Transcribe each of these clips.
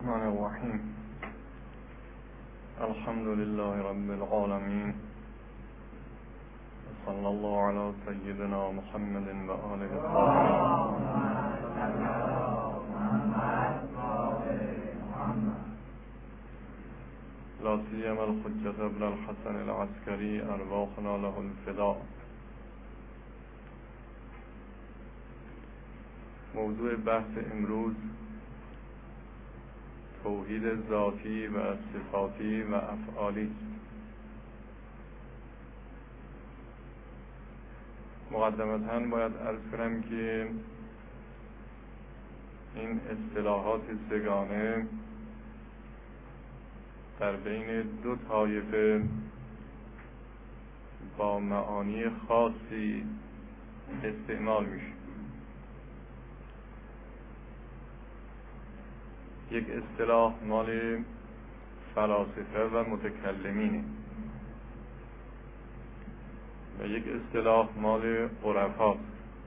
الرحمن الرحیم. الحمد لله رب العالمین. صلی الله علی سیدنا محمد و آله لا سیما الحجة ابن الحسن العسکری ارواحنا له الفداء. موضوع بحث امروز توحید ذاتی و صفاتی و افعالی است. مقدمتاً باید عرض کنم که این اصطلاحات سگانه در بین دو طایفه با معانی خاصی استعمال میشه. یک اصطلاح مال فلاسفه و متکلمینه و یک اصطلاح مال عرفاست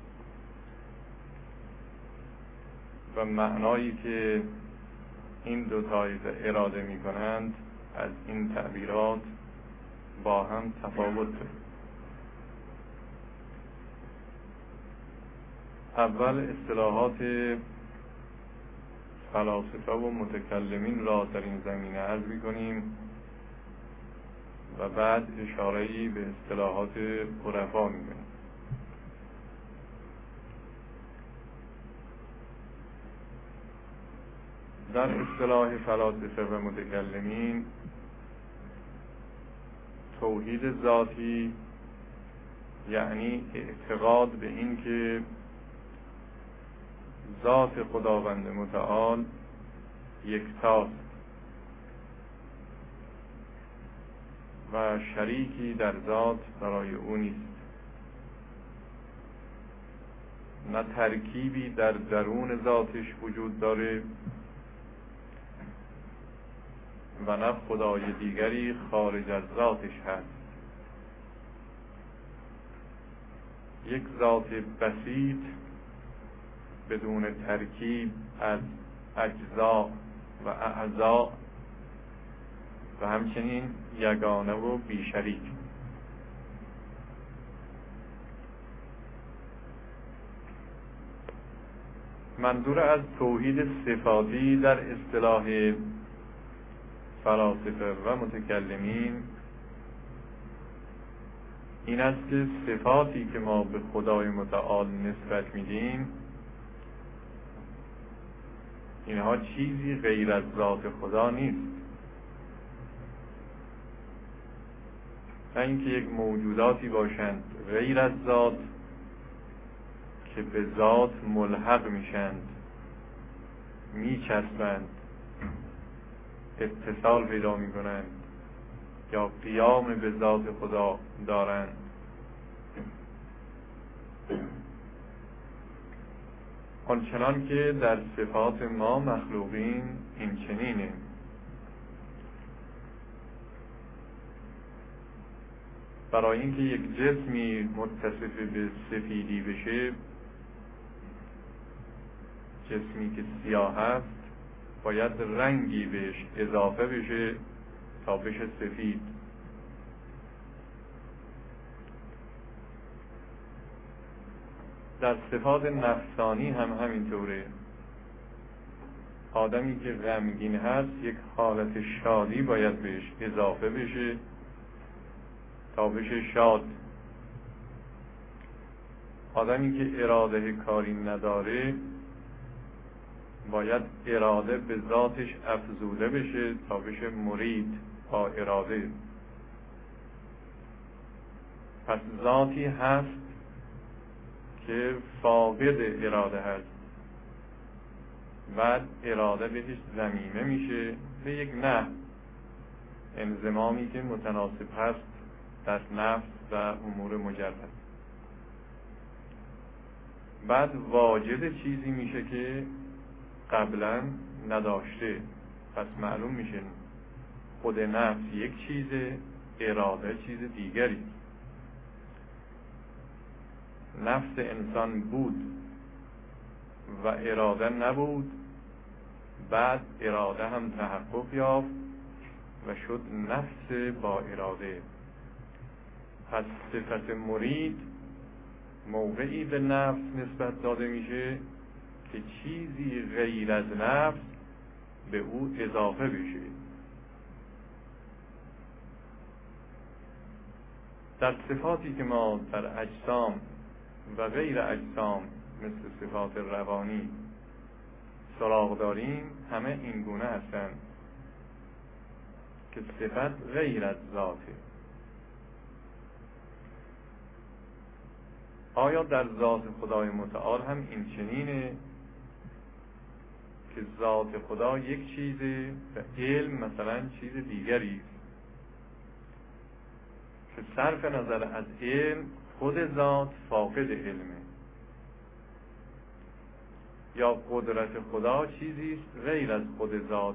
و معنایی که این دو طایفه اراده می کنند از این تعبیرات با هم تفاوت دارد. اول اصطلاحات فلاسفه و متکلمین را در این زمینه عرض می‌کنیم و بعد اشاره‌ای به اصطلاحات عرفا می‌کنیم. در اصطلاح فلاسفه و متکلمین توحید ذاتی یعنی اعتقاد به این که ذات خداوند متعال یکتاست و شریکی در ذات برای او نیست، نه ترکیبی در درون ذاتش وجود داره و نه خدای دیگری خارج از ذاتش هست. یک ذات بسیط بدون ترکیب از اجزا و اعضا و همچنین یگانه و بیشریک. منظور از توحید صفاتی در اصطلاح فلاسفه و متکلمین این است که صفاتی که ما به خدای متعال نسبت میدیم اینها چیزی غیر از ذات خدا نیست، نه اینکه یک موجوداتی باشند غیر از ذات که به ذات ملحق میشند، میچسبند، اتصال پیدا میکنند یا قیام به ذات خدا دارند. آنچنان که در صفات ما مخلوقین این چنینه. برای اینکه یک جسمی متصف به سفیدی بشه، جسمی که سیاه است باید رنگی بهش اضافه بشه تا بشه سفید. در صفات نفسانی هم همینطوره. آدمی که غمگین هست یک حالت شادی باید بهش اضافه بشه تا بشه شاد. آدمی که اراده کاری نداره باید اراده به ذاتش افزوده بشه تا بشه مرید با اراده. پس ذاتی هست که فاقد اراده هست، بعد اراده بهش ضمیمه میشه به یک نحو انضمامی که متناسب هست در نفس و امور مجرد. بعد واجد چیزی میشه که قبلا نداشته. پس معلوم میشه خود نفس یک چیزه، اراده چیز دیگری. نفس انسان بود و اراده نبود، بعد اراده هم تحقق یافت و شد نفس با اراده. پس صفت مرید موقعی به نفس نسبت داده میشه که چیزی غیر از نفس به او اضافه بشه. در صفاتی که ما در اجسام و غیر اجسام مثل صفات روانی سراغ داریم همه این گونه هستند که صفت غیر از ذاته. آیا در ذات خدای متعال هم این چنینه که ذات خدا یک چیزه و علم مثلا چیز دیگری است که صرف نظر از علم خود ذات فاقد علمه، یا قدرت خدا چیزی است غیر از خود ذات؟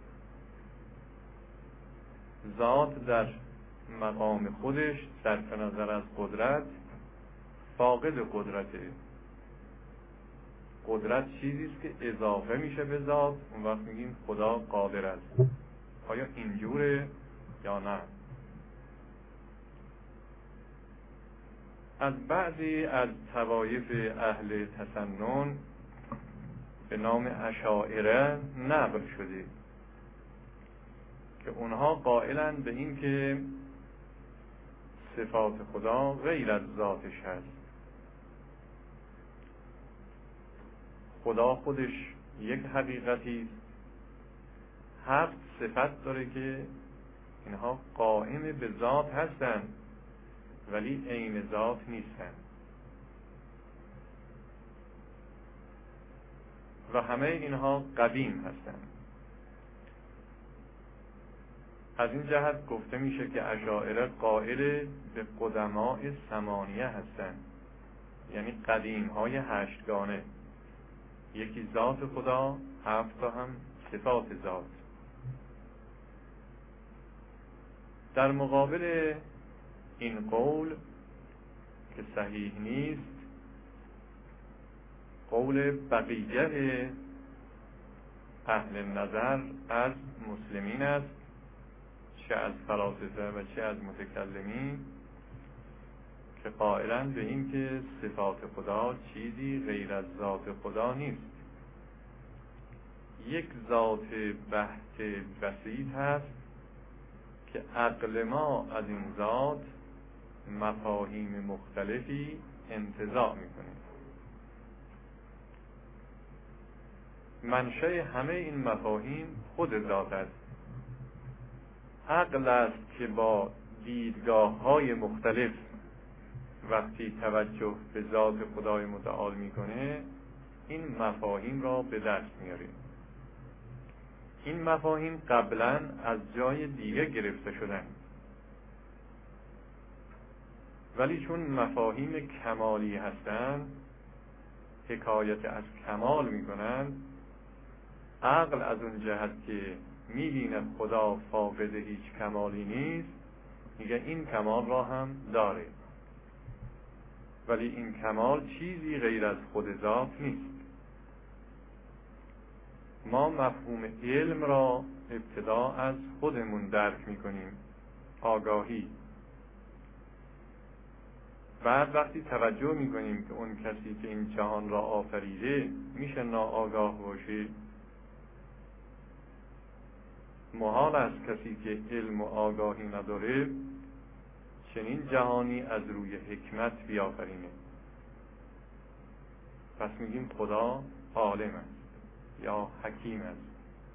ذات در مقام خودش صرف نظر از قدرت فاقد قدرته. قدرت چیزی است که اضافه میشه به ذات، اون وقت میگیم خدا قادر است. آیا اینجوره یا نه؟ از بعضی از طوایف اهل تسنن به نام اشاعره نقل شده که اونها قائلند به این که صفات خدا غیر از ذاتش هست. خدا خودش یک حقیقتی است، 7 صفت داره که اینها قائم به ذات هستند ولی عین ذات نیستند و همه اینها قدیم هستند. از این جهت گفته میشه که اشاعره قائل به قدماء ثمانیه هستند، یعنی قدیم های 8 گانه. یکی ذات خدا، 7 تا هم صفات ذات. در مقابل این قول که صحیح نیست، قول بقیه اهل نظر از مسلمین است، چه از فلاسفه و چه از متکلمین، که قائلند به این که صفات خدا چیزی غیر از ذات خدا نیست. یک ذات بحت بسیط هست که عقل ما از این ذات مفاهیم مختلفی انتزاع میکنه. منشأ همه این مفاهیم خود ذات است. عقل است که با دیدگاه‌های مختلف وقتی توجه به ذات خدای متعال میکنه این مفاهیم را به دست میاره. این مفاهیم قبلا از جای دیگه گرفته شدن، ولی چون مفاهیم کمالی هستند، حکایت از کمال میکنن، عقل از اون جهت که میبینه خدا فاقد هیچ کمالی نیست میگه این کمال را هم داره، ولی این کمال چیزی غیر از خود ذات نیست. ما مفهوم علم را ابتدا از خودمون درک میکنیم، آگاهی. بعد وقتی توجه میکنیم که اون کسی که این جهان را آفریده میشه ناآگاه باشه، محال است کسی که علم و آگاهی نداره چنین جهانی از روی حکمت بیافرینه. پس میگیم خدا عالم است یا حکیم است.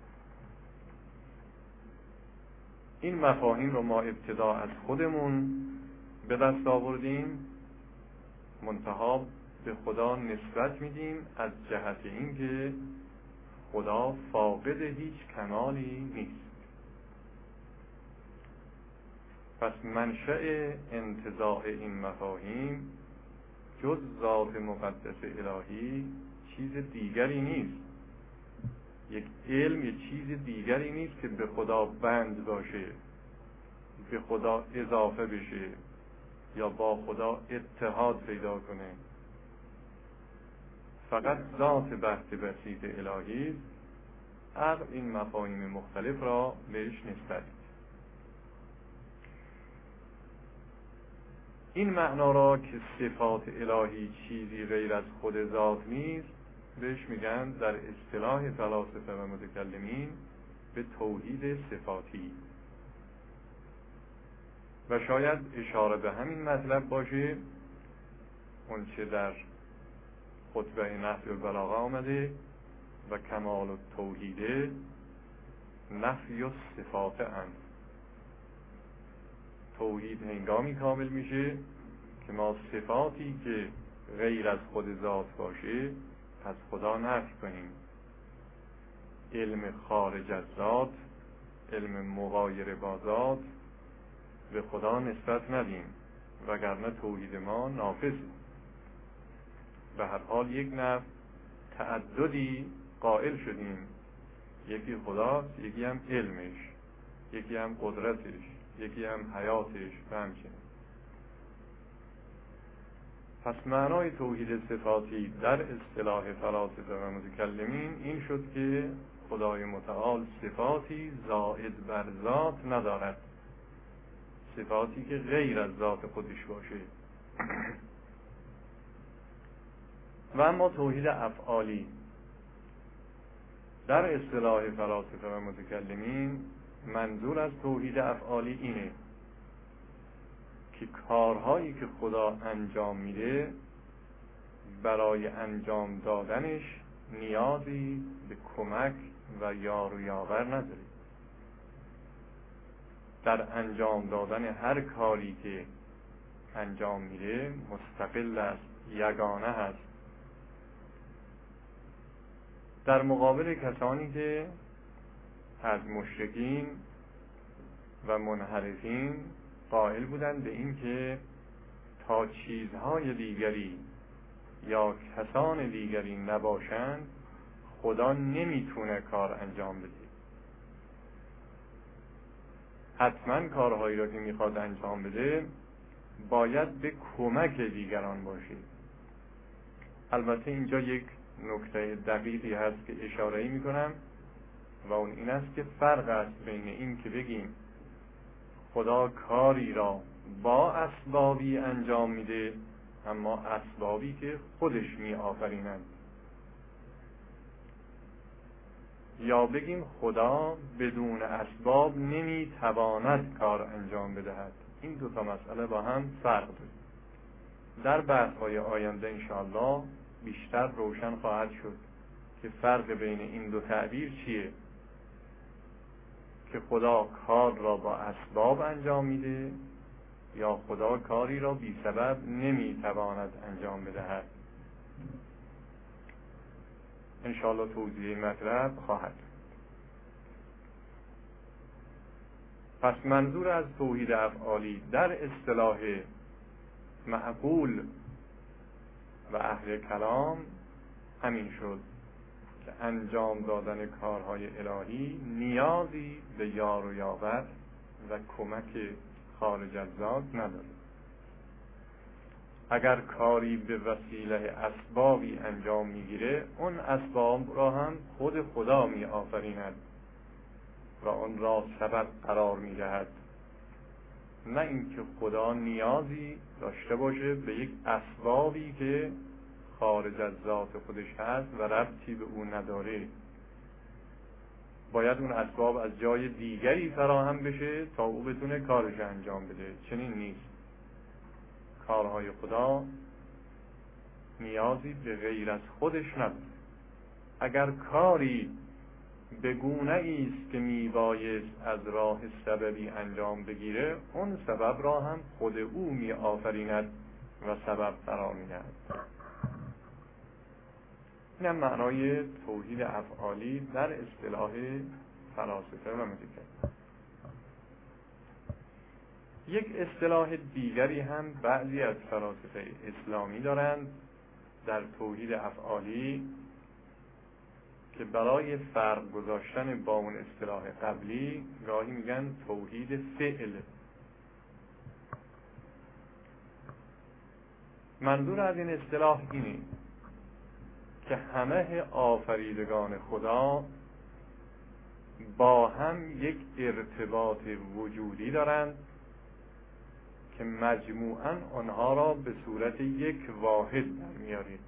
این مفاهیم رو ما ابتدا از خودمون به دست آوردیم، منتها به خدا نسبت میدیم از جهت اینکه خدا فاقد هیچ کمالی نیست. پس منشأ انتزاع این مفاهیم جز ذات مقدس الهی چیز دیگری نیست. یک علم یک چیز دیگری نیست که به خدا بند باشه، به خدا اضافه بشه یا با خدا اتحاد پیدا کنه. فقط ذات بحت بسیط الهی عقل این مفاهیم مختلف را بهش نسبت. این معنا را که صفات الهی چیزی غیر از خود ذات نیست بهش میگن در اصطلاح فلاسفه و متکلمین به توحید صفاتی. و شاید اشاره به همین مطلب باشه اون چه در خطبه نحو البلاغه آمده و کمال التوحید نفی الصفات اند. توحید هنگامی کامل میشه که ما صفاتی که غیر از خود ذات باشه از خدا نفی کنیم. علم خارج از ذات، علم مغایر با ذات به خدا نسبت ندیم وگرنه توحید ما ناقصه. به هر حال یک نفع تعددی قائل شدیم، یکی خداست، یکی هم علمش، یکی هم قدرتش، یکی هم حیاتش و همچنین. پس معنای توحید صفاتی در اصطلاح فلاسفه و متکلمین این شد که خدای متعال صفاتی زائد بر ذات ندارد، صفاتی که غیر از ذات خودش باشه. و اما توحید افعالی در اصطلاح فلاسفه و متکلمین منظور از توحید افعالی اینه که کارهایی که خدا انجام میده برای انجام دادنش نیازی به کمک و یار و یاور نداره. در انجام دادن هر کاری که انجام میده مستقل است، یگانه هست. در مقابل کسانی که از مشرکین و منحرفین قائل بودند به این که تا چیزهای دیگری یا کسان دیگری نباشند خدا نمیتونه کار انجام بده. حتما کارهایی را که میخواد انجام بده باید به کمک دیگران باشه. البته اینجا یک نکته دقیقی هست که اشاره‌ای میکنم و اون این است که فرق است بین این که بگیم خدا کاری را با اسبابی انجام میده اما اسبابی که خودش می آفرینند، یا بگیم خدا بدون اسباب نمی تواند کار انجام بدهد. این دو تا مسئله با هم فرق داره. در بحث‌های آینده انشاءالله بیشتر روشن خواهد شد که فرق بین این دو تعبیر چیه، که خدا کار را با اسباب انجام میده یا خدا کاری را بی سبب نمیتواند انجام بدهد. انشاءالله توضیح مطلب خواهد. پس منظور از توحید افعالی در اصطلاح معقول و اهل کلام همین شد که انجام دادن کارهای الهی نیازی به یار و یاور و کمک خارج از ذات نداره. اگر کاری به وسیله اسبابی انجام میگیره اون اسباب را هم خود خدا می آفریند و اون را سبب قرار میدهد، نه اینکه خدا نیازی داشته باشه به یک اسبابی که خارج از ذات خودش هست و ربطی به اون نداره. باید اون اسباب از جای دیگری فراهم بشه تا او بتونه کارش انجام بده. چنین نیست. کارهای خدا نیازی به غیر از خودش نداره. اگر کاری به گونه‌ای است که میبایست از راه سببی انجام بگیره اون سبب را هم خود او می آفریند و سبب قرار میدهد. این هم معنای توحید افعالی در اصطلاح فلاسفه و متکلمین. یک اصطلاح دیگری هم بعضی از فلاسفه اسلامی دارند در توحید افعالی که برای فرق گذاشتن با اون اصطلاح قبلی گاهی میگن توحید فعل. منظور از این اصطلاح اینه که همه آفریدگان خدا با هم یک ارتباط وجودی دارند که مجموعاً آنها را به صورت یک واحد در میارید.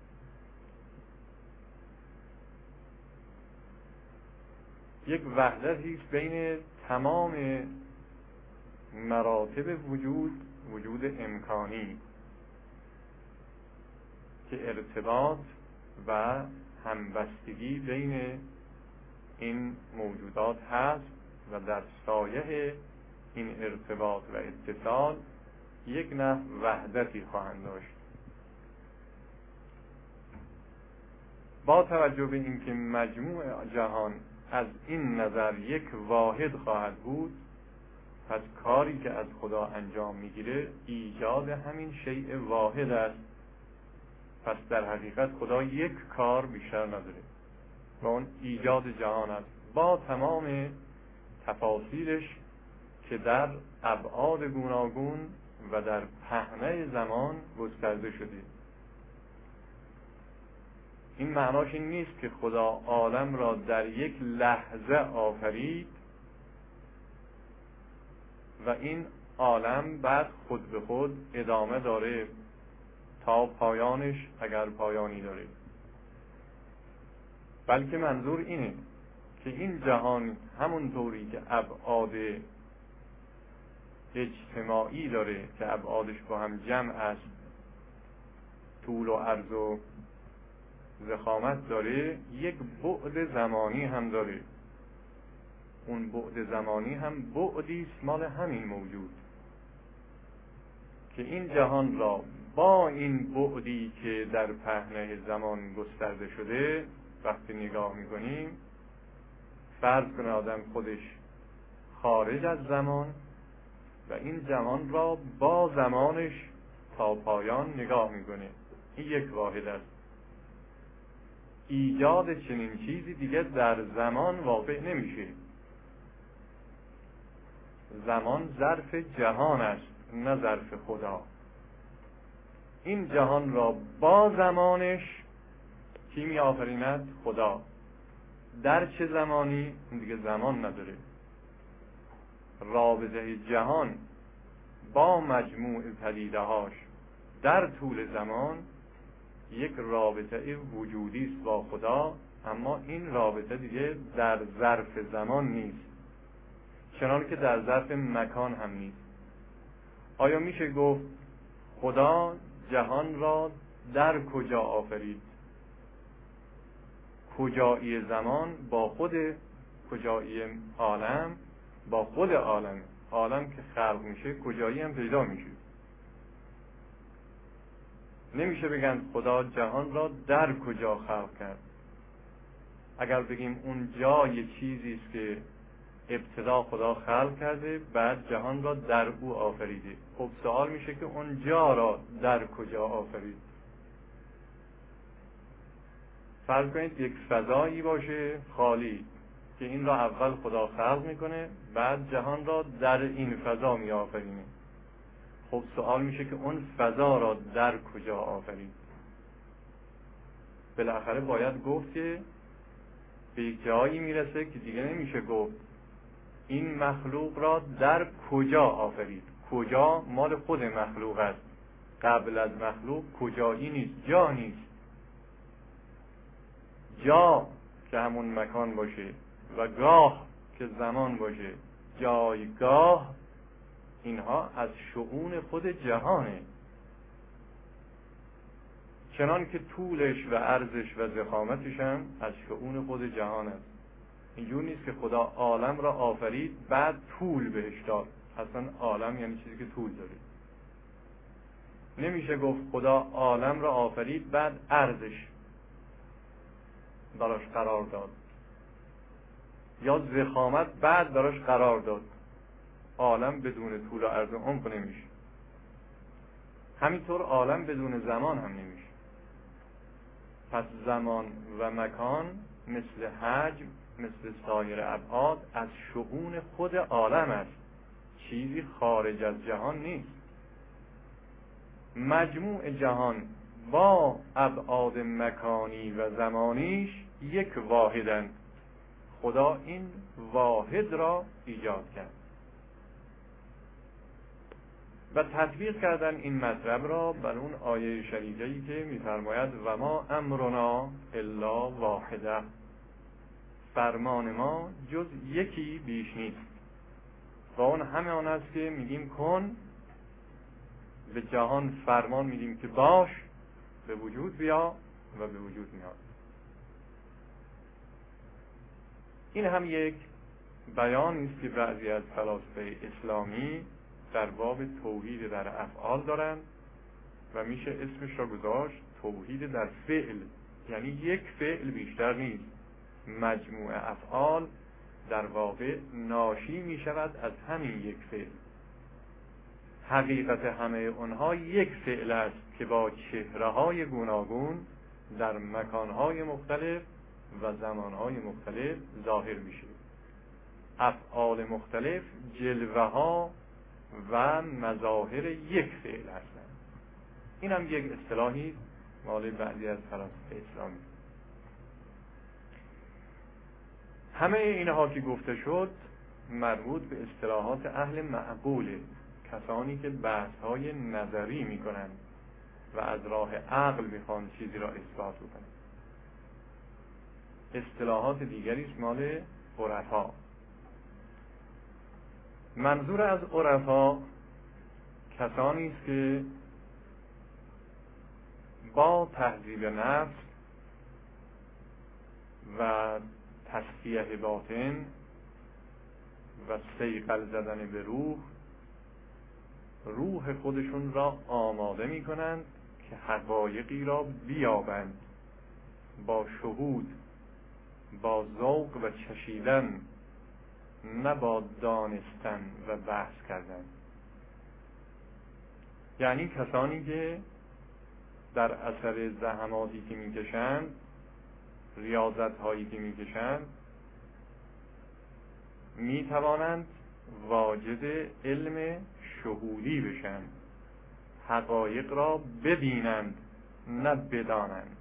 یک وحدتی است بین تمام مراتب وجود امکانی که ارتباط و همبستگی بین این موجودات هست و در سایه این ارتباط و اتصال یک نحو وحدتی خواهند داشت. با توجه به اینکه مجموع جهان از این نظر یک واحد خواهد بود، پس کاری که از خدا انجام میگیره ایجاد همین شیء واحد است. پس در حقیقت خدا یک کار بیشتر نداره و اون ایجاد جهان است با تمام تفاصیلش که در ابعاد گوناگون و در پهنه زمان گسترده شده. این معناش این نیست که خدا عالم را در یک لحظه آفرید و این عالم بعد خود به خود ادامه داره تا پایانش اگر پایانی داره، بلکه منظور اینه که این جهان همونطوری که ابعاد اجتماعی داره که ابعادش با هم جمع است، طول و عرض و ضخامت داره، یک بعد زمانی هم داره. اون بعد زمانی هم بعدی است مال همین موجود که این جهان را با این بعدی که در پهنه زمان گسترده شده وقتی نگاه میکنیم، فرض کنه آدم خودش خارج از زمان و این جهان را با زمانش تا پایان نگاه میکنه، این یک واحد است. ایجاد چنین چیزی دیگه در زمان واقع نمیشه. زمان ظرف جهان است نه ظرف خدا. این جهان را با زمانش کی می آفریند؟ خدا. در چه زمانی؟ این دیگه زمان نداره. رابطه جهان با مجموع پدیده‌هاش در طول زمان یک رابطه وجودی است با خدا، اما این رابطه دیگه در ظرف زمان نیست، چنانکه که در ظرف مکان هم نیست. آیا میشه گفت خدا جهان را در کجا آفرید؟ کجایی زمان با خود کجایی عالم با خود عالم که خلق میشه کجایی هم پیدا میشه. نمیشه بگن خدا جهان را در کجا خلق کرد. اگر بگیم اون جا یه چیزی است که ابتدا خدا خلق کرده بعد جهان را در او آفریده، خب سوال میشه که اون جا را در کجا آفرید؟ فرض کنید یک فضایی باشه خالی که این را اول خدا خلق میکنه بعد جهان را در این فضا می آفرینه. خب سوال میشه که اون فضا را در کجا آفرید؟ بالاخره باید گفت که به یک جایی میرسه که دیگه نمیشه گفت این مخلوق را در کجا آفرید. کجا مال خود مخلوق است، قبل از مخلوق کجایی نیست، جا نیست. جا که همون مکان باشه و گاه که زمان باشه، جایگاه، اینها از شؤون خود جهانه. چنان که طولش و عرضش و ضخامتش هم از شؤون خود جهان است. اینجور نیست که خدا عالم را آفرید بعد طول بهش داد. اصلا عالم یعنی چیزی که طول داره. نمیشه گفت خدا عالم را آفرید بعد عرضش براش قرار داد یا ضخامت بعد براش قرار داد. عالم بدون طول و عرض و عمق نمیشه. همینطور عالم بدون زمان هم نمیشه. پس زمان و مکان مثل حجم، مثل سایر ابعاد از شؤون خود عالم است، چیزی خارج از جهان نیست. مجموع جهان با ابعاد مکانی و زمانیش یک واحدند. خدا این واحد را ایجاد کرد و تطبیق کردن این مطلب را بر اون آیه شریفه‌ای که می‌فرماید و ما امرنا الا واحده، فرمان ما جز یکی بیش نیست و اون همه آن است که میگیم کن، به جهان فرمان میدیم که باش، به وجود بیا و به وجود میاد. این هم یک بیانی است که بعضی از فلاسفه اسلامی در باب توحید در افعال دارند و میشه اسمش را گذاشت توحید در فعل، یعنی یک فعل بیشتر نیست، مجموعه افعال در واقع ناشی میشود از همین یک فعل. حقیقت همه اونها یک فعل است که با چهره‌های گوناگون در مکان‌های مختلف و زمان‌های مختلف ظاهر میشه. افعال مختلف جلوه‌ها و مظاهر یک فعل هستند. این هم یک اصطلاحی مال بعضی از فلاسفه اسلامی. همه اینها که گفته شد مربوط به اصطلاحات اهل معقوله، کسانی که بحث‌های نظری می‌کنند و از راه عقل می‌خوان چیزی را اثبات کنند. اصطلاحات دیگری است مال عرفا. منظور از عرفا کسانی است که با تهذیب نفس و تصفیه باطن و صیقل زدن به روح خودشون را آماده می کنند که حقایقی را بیابند، با شهود، با ذوق و چشیدن، نه با دانستن و بحث کردن. یعنی کسانی که در اثر زحماتی که می کشند، ریاضت هایی که می کشند، می توانند واجد علم شهودی بشن، حقایق را ببینند نه بدانند.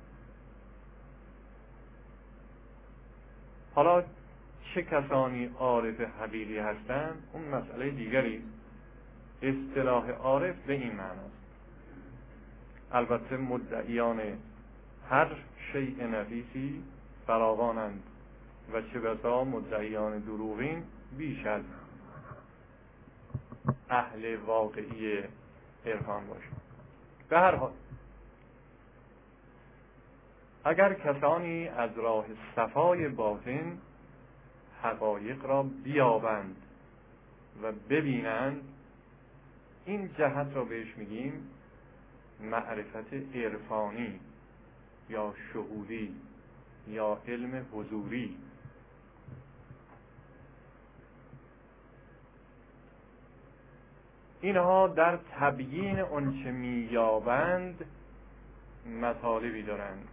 حالا چه کسانی عارف حقیقی هستند اون مسئله دیگری. اصطلاح عارف به این معناست. البته مدعیان هر شیء نفیسی فراوانند و چه بسا مدعیان دروغین بیش از اهل واقعی عرفان باشند. به هر حال اگر کسانی از راه صفای باطن حقایق را بیابند و ببینند، این جهت را بهش میگیم معرفت عرفانی یا شهودی یا علم حضوری. اینها در تبیین آنچه می‌یابند مطالبی دارند.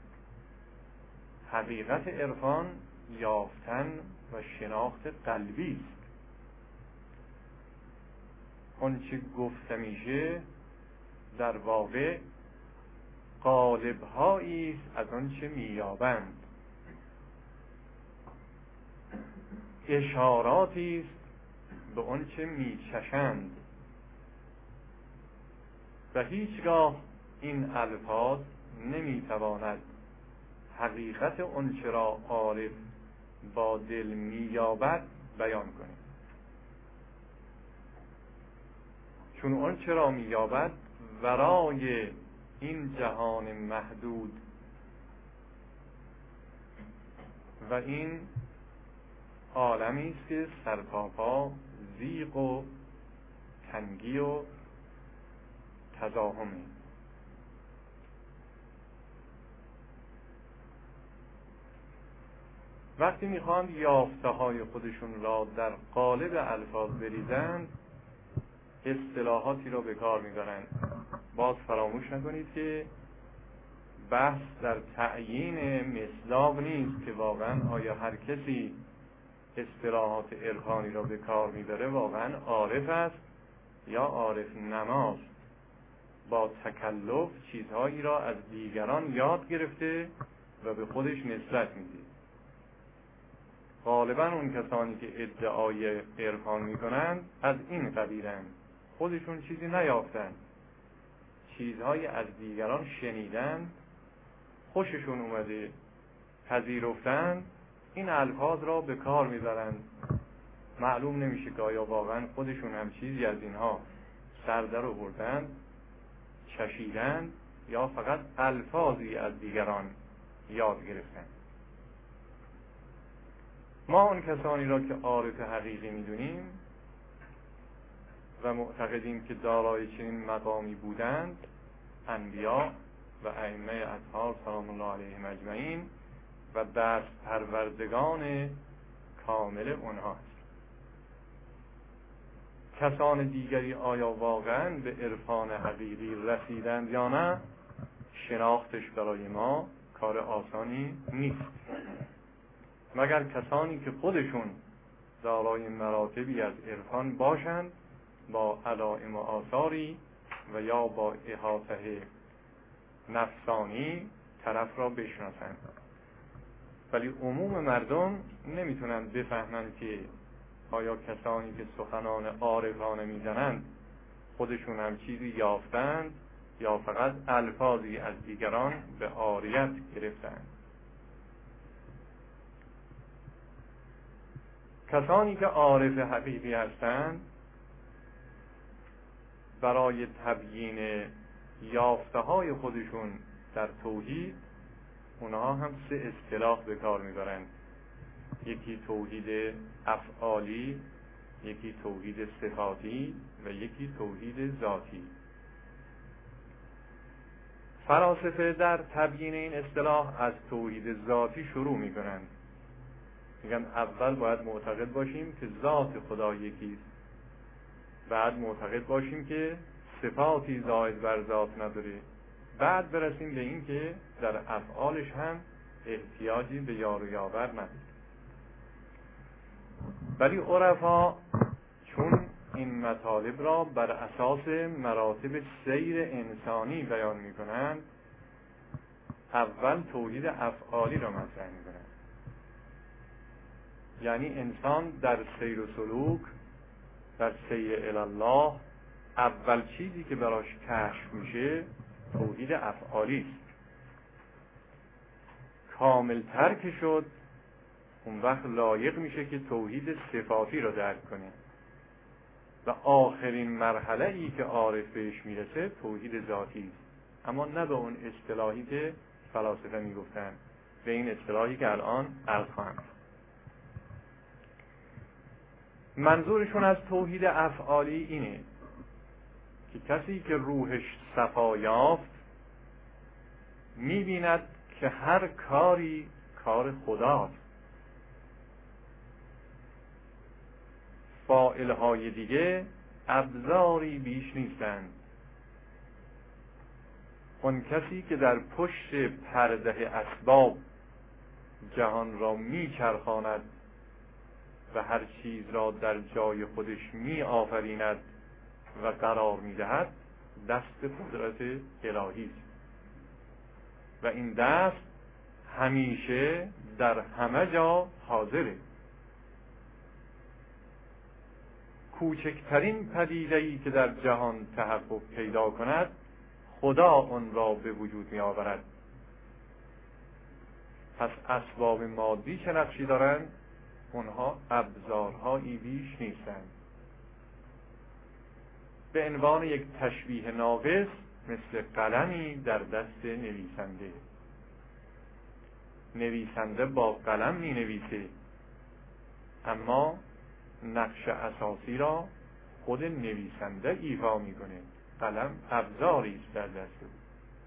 حقیقت عرفان یافتن و شناخت قلبی است. آنچه گفته میشه در واقع قالب‌هایی است از آنچه می‌یابند، اشاراتی است به آنچه می‌چشند و هیچگاه این الفاظ نمیتواند حقیقت آنچه را عارف با دل مییابد بیان کنه، چون آنچه را مییابد ورای این جهان محدود و این عالمی است که سرتاپا ضیق و تنگی و تزاحمی. وقتی میخواند یافته های خودشون را در قالب الفاظ بریزند اصطلاحاتی را به کار میبرند. باز فراموش نکنید که بحث در تعیین مصداق نیست که واقعا آیا هر کسی اصطلاحات عرفانی را به کار میبره واقعا عارف است یا عارف نماست. با تکلف چیزهایی را از دیگران یاد گرفته و به خودش نسبت میده. غالبا اون کسانی که ادعای عرفان میکنند از این قبیلند، خودشون چیزی نیافتند، چیزهای از دیگران شنیدند، خوششون اومده، پذیرفتند، این الفاظ را به کار میبرند. معلوم نمیشه که آیا واقعا خودشون هم چیزی از اینها سر در آوردند، چشیدند، یا فقط الفاظی از دیگران یاد گرفتند. ما اون کسانی را که عارف حقیقی میدونیم و معتقدیم که دارای چنین مقامی بودند، انبیا و ائمه اطهار سلام الله علیهم اجمعین و دست پروردگان کامل اونهاست. کسان دیگری آیا واقعا به عرفان حقیقی رسیدند یا نه، شناختش برای ما کار آسانی نیست، مگر کسانی که خودشون دارای مراتبی از عرفان باشند، با علائم و آثاری و یا با احاطه نفسانی طرف را بشناسند. ولی عموم مردم نمیتونن بفهمند که آیا کسانی که سخنان عارفانه میزنند خودشون هم چیزی یافتند یا فقط الفاظی از دیگران به عاریت گرفتند. کسانی که عارف حقیقی هستند برای تبیین یافته های خودشون در توحید، اونها هم 3 اصطلاح به کار میبرند. یکی توحید افعالی، یکی توحید صفاتی و یکی توحید ذاتی. فلاسفه در تبیین این اصطلاح از توحید ذاتی شروع میکنند. میگن اول باید معتقد باشیم که ذات خدا یکیست، بعد معتقد باشیم که صفاتی زائد بر ذات نداره، بعد برسیم به این که در افعالش هم احتیاجی به یار و یاور نداره. ولی عرفا چون این مطالب را بر اساس مراتب سیر انسانی بیان میکنند، اول توحید افعالی را مطرح میکنند. یعنی انسان در سیر و سلوک، در سیر الله، اول چیزی که براش کشف میشه توحید افعالی است. کامل ترک شد، اون وقت لایق میشه که توحید صفاتی رو درک کنه و آخرین مرحله ای که عارف بهش میرسه توحید ذاتی است، اما نه به اون اصطلاحی که فلاسفه میگفتن، به این اصطلاحی که الان عرض خواهم. منظورشون از توحید افعالی اینه که کسی که روحش صفا یافت میبیند که هر کاری کار خداست، فاعلهای دیگه ابزاری بیش نیستند. اون کسی که در پشت پرده اسباب جهان را میچرخاند و هر چیز را در جای خودش می آفریند و قرار می دهد، دست قدرت الهی است و این دست همیشه در همه جا حاضره. کوچکترین پدیده‌ای که در جهان تحقق پیدا کند، خدا آن را به وجود می آورد. پس اسباب مادی چه نقشی دارند؟ اونها ابزارهایی بیش نیستند. به عنوان یک تشبیه ناقص، مثل قلمی در دست نویسنده. نویسنده با قلم می نویسه، اما نقش اساسی را خود نویسنده ایفا می کنه. قلم ابزاری است در دست او.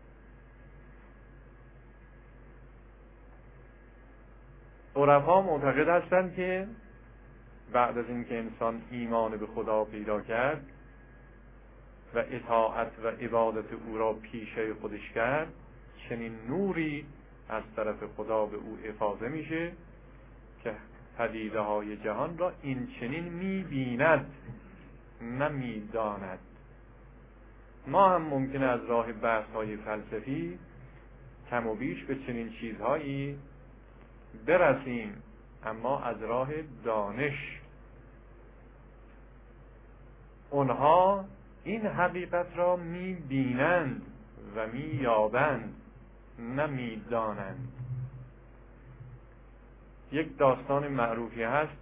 عرفا معتقد هستند که بعد از اینکه انسان ایمان به خدا پیدا کرد و اطاعت و عبادت او را پیشه خودش کرد، چنین نوری از طرف خدا به او افاضه میشه که پدیده های جهان را این چنین میبیند، نمیداند. ما هم ممکنه از راه بحث های فلسفی کم و بیش به چنین چیزهایی برسیم اما از راه دانش. اونها این حقیقت را می‌بینند و می‌یابند، نه می‌دانند. یک داستان معروفی هست،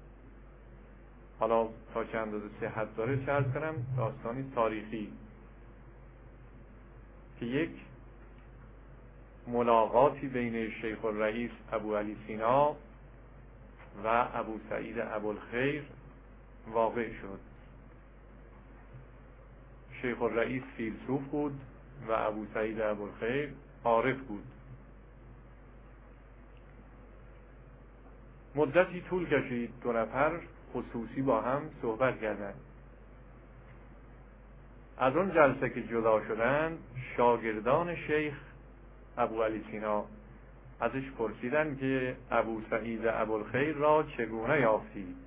حالا تا چند اندازه صحت داره عرض کنم، داستانی تاریخی که یک ملاقاتی بین شیخ الرئیس ابو علی سینا و ابو سعید ابوالخیر واقع شد. شیخ الرئیس فیلسوف بود و ابو سعید ابوالخیر عارف بود. مدتی طول کشید، دو نفر خصوصی با هم صحبت کردند. از اون جلسه که جدا شدند، شاگردان شیخ ابو علی سینا ازش پرسیدند که ابو سعید ابوالخیر را چگونه یافتی؟